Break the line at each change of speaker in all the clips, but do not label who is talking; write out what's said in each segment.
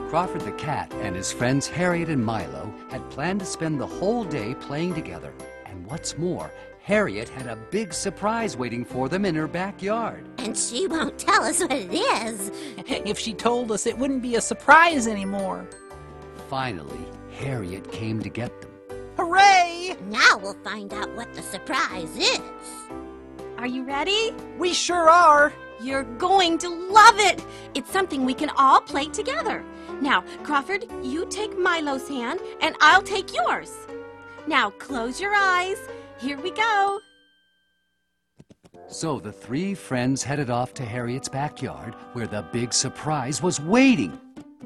Crawford the cat and his friends Harriet and Milo had planned to spend the whole day playing together. And what's more, Harriet had a big surprise waiting for them in her backyard.
And she won't tell us what it is.
If she told us, it wouldn't be a surprise anymore.
Finally, Harriet came to get them.
Hooray!
Now we'll find out what the surprise is.
Are you ready?
We sure are.
You're going to love it. It's something we can all play together. Now, Crawford, you take Milo's hand, and I'll take yours. Now, close your eyes. Here we go.
So the three friends headed off to Harriet's backyard, where the big surprise was waiting.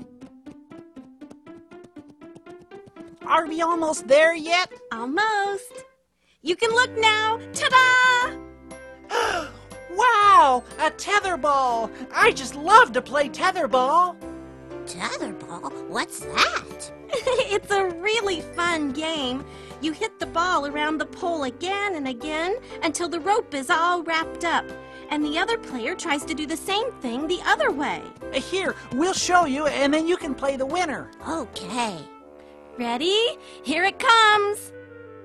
Are we almost there yet?
Almost. You can look now. Ta-da!
Wow! A tetherball! I just love to play tetherball.
Tetherball? What's that?
It's a really fun game. You hit the ball around the pole again and again until the rope is all wrapped up. And the other player tries to do the same thing the other way.
Here, we'll show you, and then you can play the winner.
Okay.
Ready? Here it comes.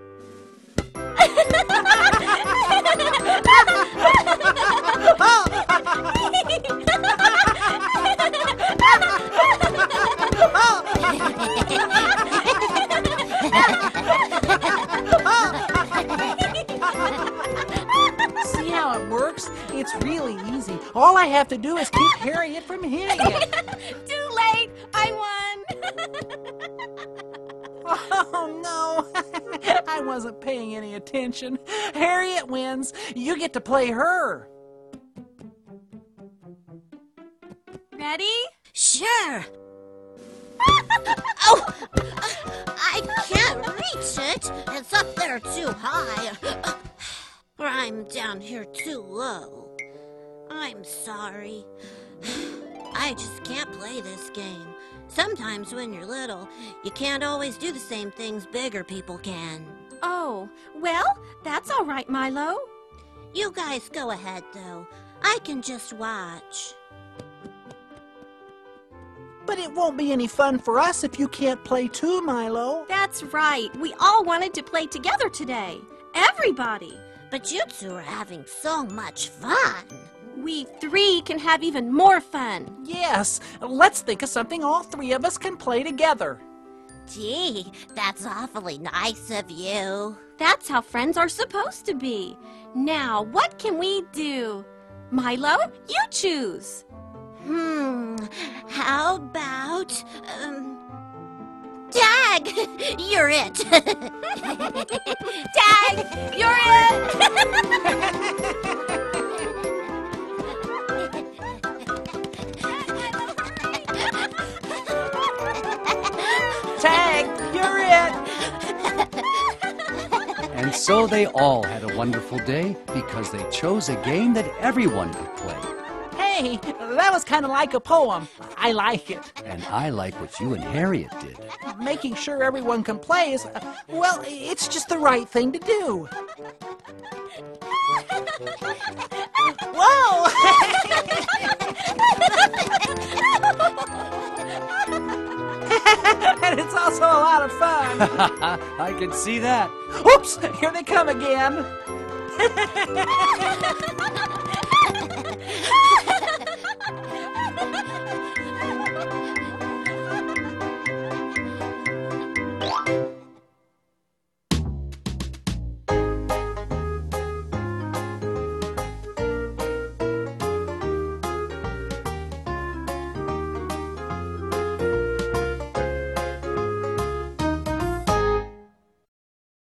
See how it works? It's really easy. All I have to do is keep Harriet from hitting it.
Too late. I won.
Oh, no. I wasn't paying any attention. Harriet wins. You get to play her.
Ready?
Sure. Oh! I can't reach it. It's up there too high. I'm down here too low. I'm sorry. I just can't play this game. Sometimes when you're little, you can't always do the same things bigger people can.
Oh, well, that's all right, Milo.
You guys go ahead, though. I can just watch.
But it won't be any fun for us if you can't play too, Milo.
That's right. We all wanted to play together today. Everybody.
But you two are having so much fun.
We three can have even more fun.
Yes, let's think of something all three of us can play together.
Gee, that's awfully nice of you.
That's how friends are supposed to be. Now, what can we do? Milo, you choose.
How about, Tag! You're it!
Tag, you're it!
Tag, you're it!
And so they all had a wonderful day because they chose a game that everyone could play.
Hey, that was kind of like a poem. I like it.
And I like what you and Harriet did.
Making sure everyone can play is, well, it's just the right thing to do. Whoa! And it's also a lot of fun.
I can see that.
Oops, here they come again.